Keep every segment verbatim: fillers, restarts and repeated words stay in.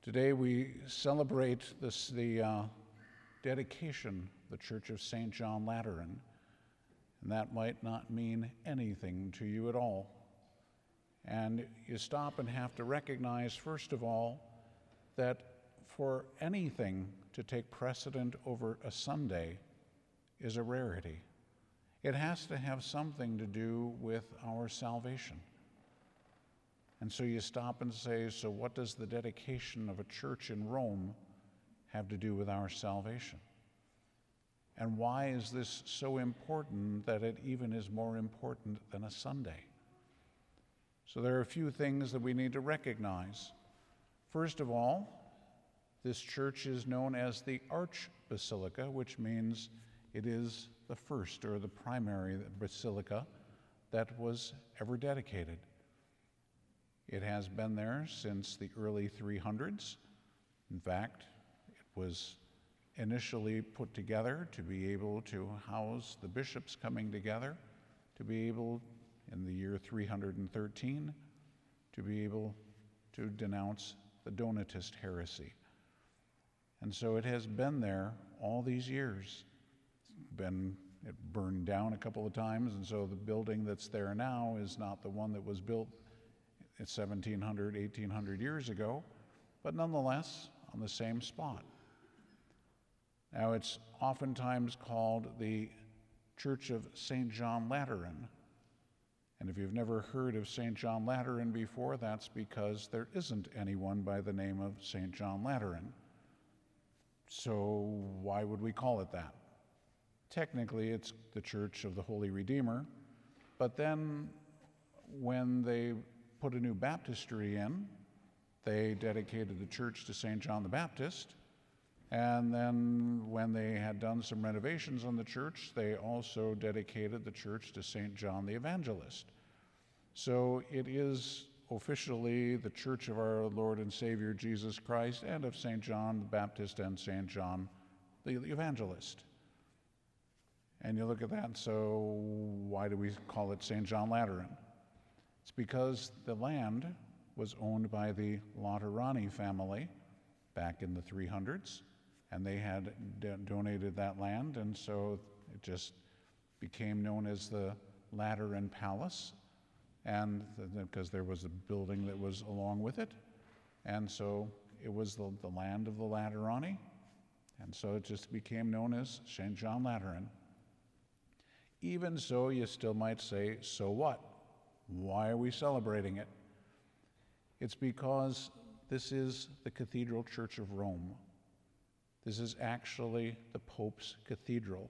Today we celebrate this, the uh, dedication of the Church of Saint John Lateran, and that might not mean anything to you at all. And you stop and have to recognize, first of all, that for anything to take precedent over a Sunday is a rarity. It has to have something to do with our salvation. And so you stop and say, so what does the dedication of a church in Rome have to do with our salvation? And why is this so important that it even is more important than a Sunday? So there are a few things that we need to recognize. First of all, this church is known as the Archbasilica, which means it is the first or the primary basilica that was ever dedicated. It has been there since the early three hundreds. In fact, it was initially put together to be able to house the bishops coming together, to be able, in the year three hundred thirteen, to be able to denounce the Donatist heresy. And so it has been there all these years. It's been, it burned down a couple of times, and so the building that's there now is not the one that was built seventeen hundred, eighteen hundred years ago, but nonetheless on the same spot. Now it's oftentimes called the Church of Saint John Lateran. And if you've never heard of Saint John Lateran before, that's because there isn't anyone by the name of Saint John Lateran. So why would we call it that? Technically, it's the Church of the Holy Redeemer, but then when they put a new baptistry in, they dedicated the church to Saint John the Baptist, and then when they had done some renovations on the church, they also dedicated the church to Saint John the Evangelist. So it is officially the church of our Lord and Savior Jesus Christ and of Saint John the Baptist and Saint John the Evangelist. And you look at that, so why do we call it Saint John Lateran? It's because the land was owned by the Laterani family back in the three hundreds, and they had do- donated that land, and so it just became known as the Lateran Palace, and because the, there was a building that was along with it, and so it was the, the land of the Laterani, and so it just became known as Saint John Lateran. Even so, you still might say, so what? Why are we celebrating it? It's because this is the Cathedral Church of Rome. This is actually the Pope's cathedral.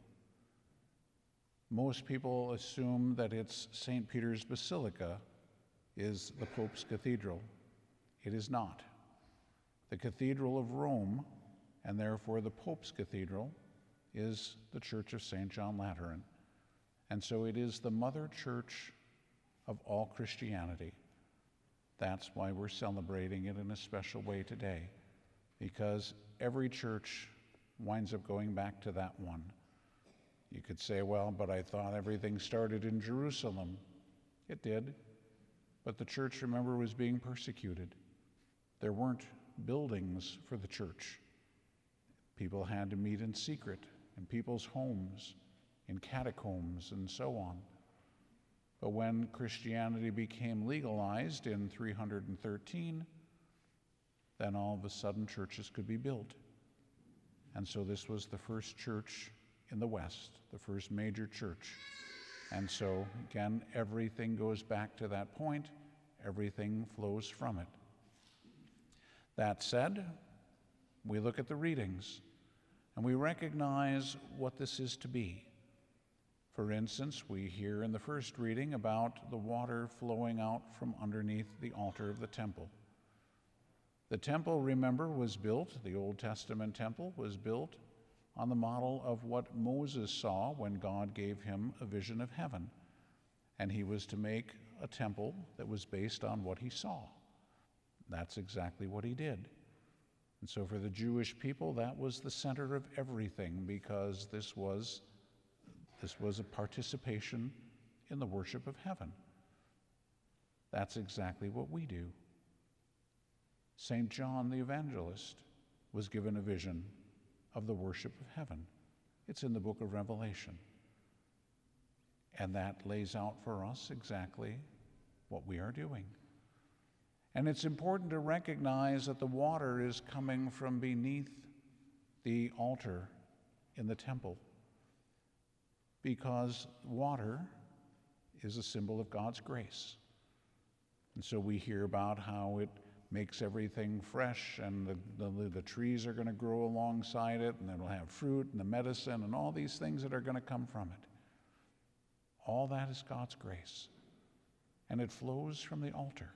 Most people assume that it's Saint Peter's Basilica is the Pope's cathedral. It is not. The Cathedral of Rome, and therefore the Pope's cathedral, is the Church of Saint John Lateran. And so it is the mother church of all Christianity. That's why we're celebrating it in a special way today, because every church winds up going back to that one. You could say, well, but I thought everything started in Jerusalem. It did, but the church, remember, was being persecuted. There weren't buildings for the church. People had to meet in secret, in people's homes, in catacombs, and so on. But when Christianity became legalized in three hundred thirteen, then all of a sudden churches could be built. And so this was the first church in the West, the first major church. And so, again, everything goes back to that point. Everything flows from it. That said, we look at the readings, and we recognize what this is to be. For instance, we hear in the first reading about the water flowing out from underneath the altar of the temple. The temple, remember, was built, the Old Testament temple was built on the model of what Moses saw when God gave him a vision of heaven. And he was to make a temple that was based on what he saw. That's exactly what he did. And so for the Jewish people, that was the center of everything, because this was This was a participation in the worship of heaven. That's exactly what we do. Saint John the Evangelist was given a vision of the worship of heaven. It's in the book of Revelation. And that lays out for us exactly what we are doing. And it's important to recognize that the water is coming from beneath the altar in the temple, because water is a symbol of God's grace. And so we hear about how it makes everything fresh, and the, the, the trees are going to grow alongside it, and it'll have fruit and the medicine and all these things that are going to come from it. All that is God's grace. And it flows from the altar.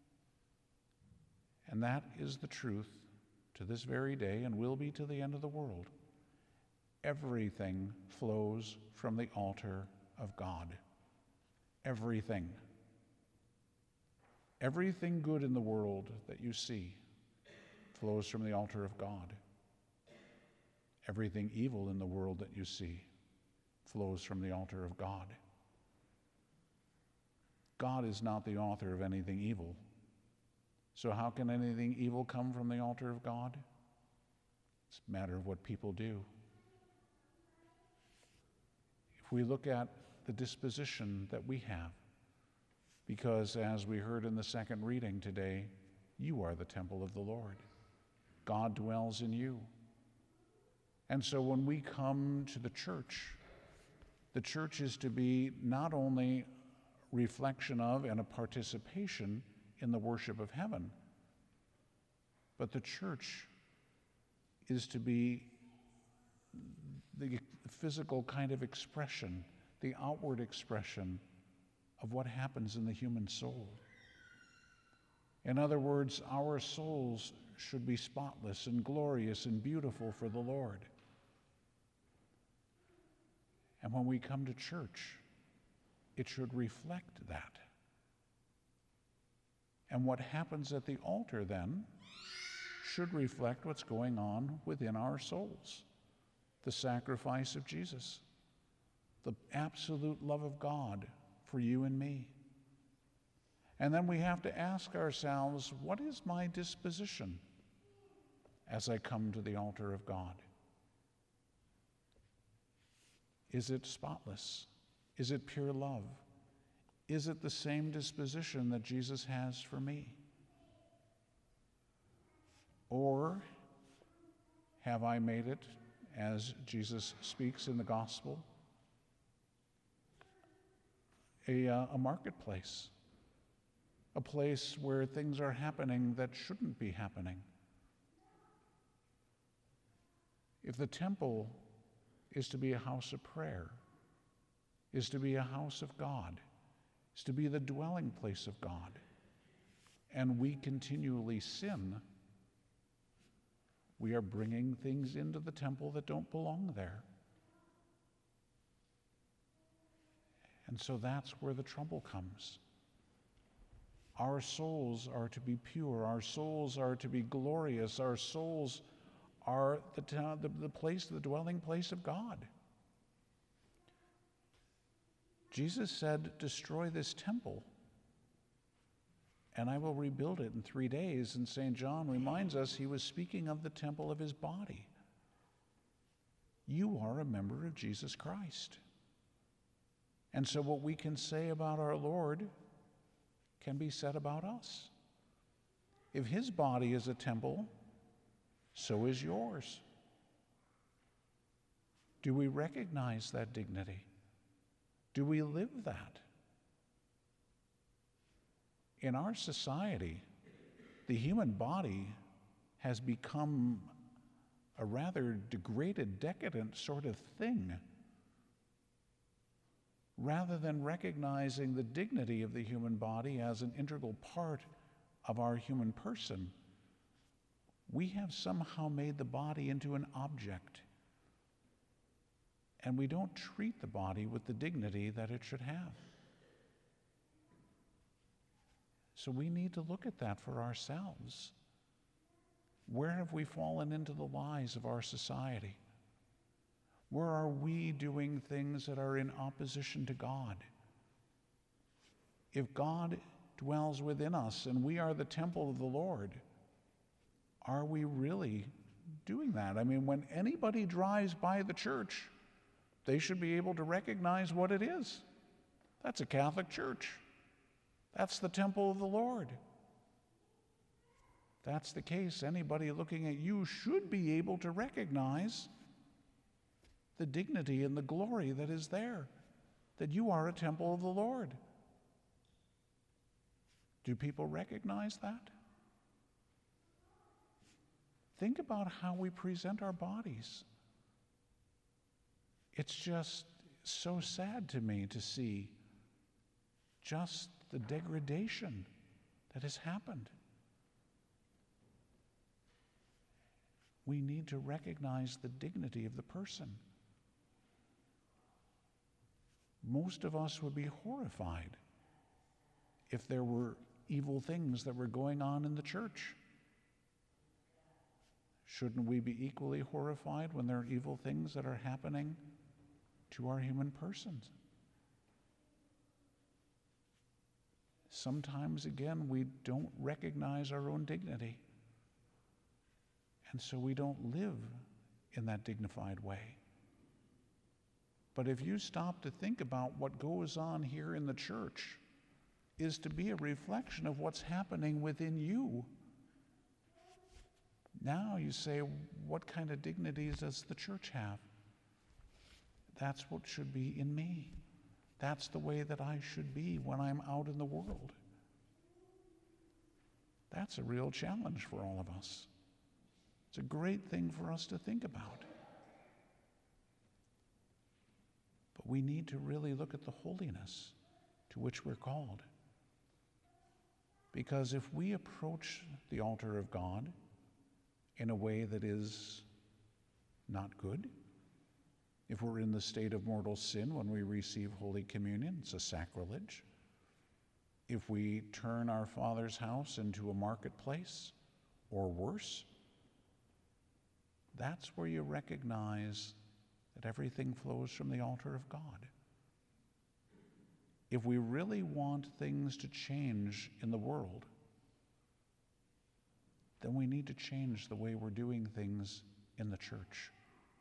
And that is the truth to this very day and will be to the end of the world. Everything flows from the altar of God. Everything. Everything good in the world that you see flows from the altar of God. Everything evil in the world that you see flows from the altar of God. God is not the author of anything evil. So how can anything evil come from the altar of God? It's a matter of what people do. If we look at the disposition that we have, because as we heard in the second reading today, you are the temple of the Lord. God dwells in you. And so when we come to the church, the church is to be not only reflection of and a participation in the worship of heaven, but the church is to be the physical kind of expression, the outward expression of what happens in the human soul. In other words, our souls should be spotless and glorious and beautiful for the Lord. And when we come to church, it should reflect that. And what happens at the altar then should reflect what's going on within our souls. The sacrifice of Jesus, the absolute love of God for you and me. And then we have to ask ourselves, what is my disposition as I come to the altar of God? Is it spotless? Is it pure love? Is it the same disposition that Jesus has for me? Or have I made it, as Jesus speaks in the gospel, a, uh, a marketplace, a place where things are happening that shouldn't be happening? If the temple is to be a house of prayer, is to be a house of God, is to be the dwelling place of God, and we continually sin, we are bringing things into the temple that don't belong there. And so that's where the trouble comes. Our souls are to be pure. Our souls are to be glorious. Our souls are the, the, the place, the dwelling place of God. Jesus said, destroy this temple, and I will rebuild it in three days. And Saint John reminds us he was speaking of the temple of his body. You are a member of Jesus Christ. And so what we can say about our Lord can be said about us. If his body is a temple, so is yours. Do we recognize that dignity? Do we live that? In our society, the human body has become a rather degraded, decadent sort of thing. Rather than recognizing the dignity of the human body as an integral part of our human person, we have somehow made the body into an object. And we don't treat the body with the dignity that it should have. So we need to look at that for ourselves. Where have we fallen into the lies of our society? Where are we doing things that are in opposition to God? If God dwells within us and we are the temple of the Lord, are we really doing that? I mean, when anybody drives by the church, they should be able to recognize what it is. That's a Catholic church. That's the temple of the Lord. If that's the case, anybody looking at you should be able to recognize the dignity and the glory that is there, that you are a temple of the Lord. Do people recognize that? Think about how we present our bodies. It's just so sad to me to see just the degradation that has happened. We need to recognize the dignity of the person. Most of us would be horrified if there were evil things that were going on in the church. Shouldn't we be equally horrified when there are evil things that are happening to our human persons? Sometimes, again, we don't recognize our own dignity, and so we don't live in that dignified way. But if you stop to think about what goes on here in the church is to be a reflection of what's happening within you, now you say, what kind of dignities does the church have? That's what should be in me. That's the way that I should be when I'm out in the world. That's a real challenge for all of us. It's a great thing for us to think about. But we need to really look at the holiness to which we're called. Because if we approach the altar of God in a way that is not good, if we're in the state of mortal sin when we receive Holy Communion, it's a sacrilege. If we turn our Father's house into a marketplace, or worse, that's where you recognize that everything flows from the altar of God. If we really want things to change in the world, then we need to change the way we're doing things in the church.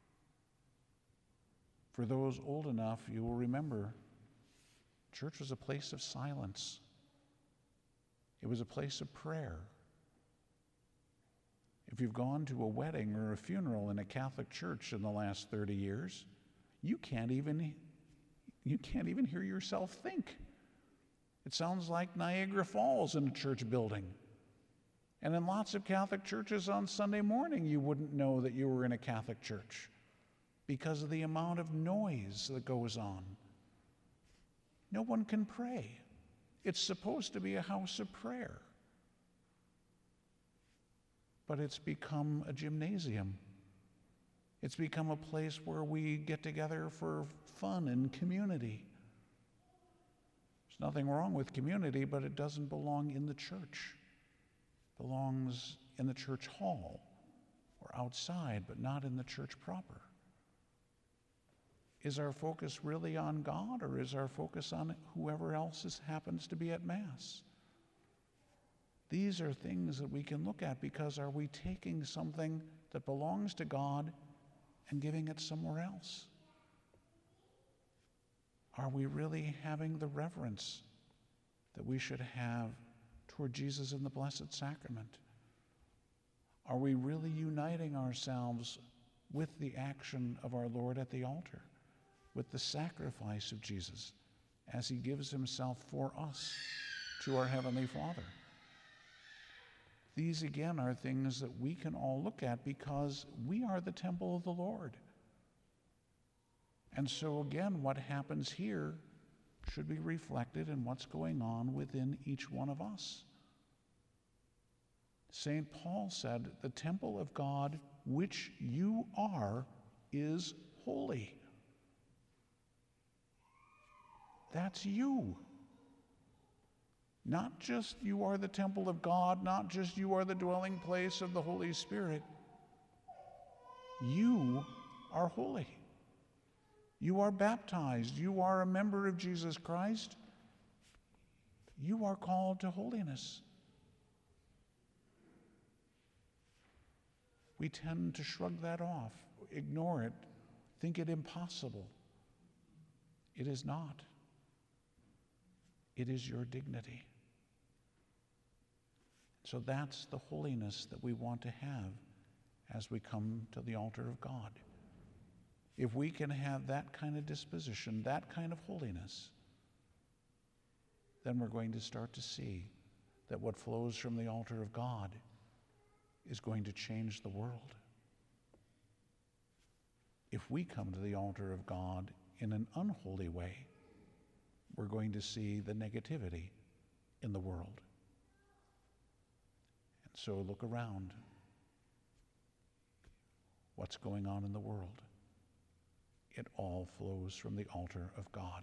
For those old enough, you will remember, church was a place of silence. It was a place of prayer. If you've gone to a wedding or a funeral in a Catholic church in the last thirty years, you can't even, you can't even hear yourself think. It sounds like Niagara Falls in a church building. And in lots of Catholic churches on Sunday morning, you wouldn't know that you were in a Catholic church because of the amount of noise that goes on. No one can pray. It's supposed to be a house of prayer. But it's become a gymnasium. It's become a place where we get together for fun and community. There's nothing wrong with community, but it doesn't belong in the church. It belongs in the church hall or outside, but not in the church proper. Is our focus really on God, or is our focus on whoever else is, happens to be at Mass? These are things that we can look at, because are we taking something that belongs to God and giving it somewhere else? Are we really having the reverence that we should have toward Jesus in the Blessed Sacrament? Are we really uniting ourselves with the action of our Lord at the altar, with the sacrifice of Jesus as he gives himself for us to our Heavenly Father? These, again, are things that we can all look at because we are the temple of the Lord. And so, again, what happens here should be reflected in what's going on within each one of us. Saint Paul said, "The temple of God, which you are, is holy." That's you. Not just you are the temple of God, not just you are the dwelling place of the Holy Spirit. You are holy. You are baptized. You are a member of Jesus Christ. You are called to holiness. we tend to shrug that off, ignore it, think it impossible. It is not. It is your dignity. So that's the holiness that we want to have as we come to the altar of God. If we can have that kind of disposition, that kind of holiness, then we're going to start to see that what flows from the altar of God is going to change the world. If we come to the altar of God in an unholy way, we're going to see the negativity in the world. And so look around. What's going on in the world? It all flows from the altar of God.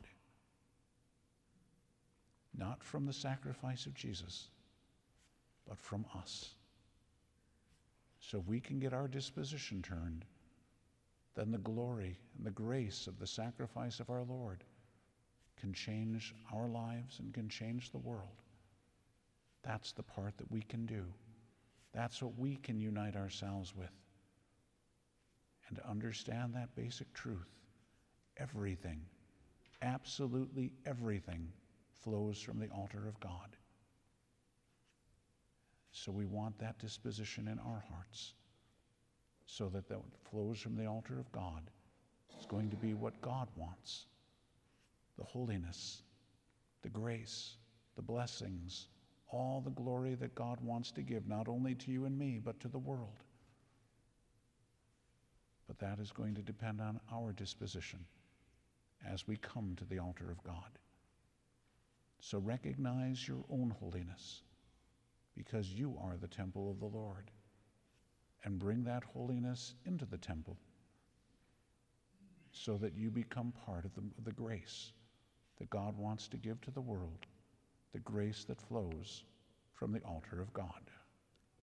Not from the sacrifice of Jesus, but from us. So if we can get our disposition turned, then the glory and the grace of the sacrifice of our Lord can change our lives and can change the world. That's the part that we can do. That's what we can unite ourselves with. And to understand that basic truth, everything, absolutely everything, flows from the altar of God. So we want that disposition in our hearts, so that that flows from the altar of God is going to be what God wants. The holiness, the grace, the blessings, all the glory that God wants to give, not only to you and me, but to the world. But that is going to depend on our disposition as we come to the altar of God. So recognize your own holiness, because you are the temple of the Lord, and bring that holiness into the temple so that you become part of the, the grace that God wants to give to the world, the grace that flows from the altar of God.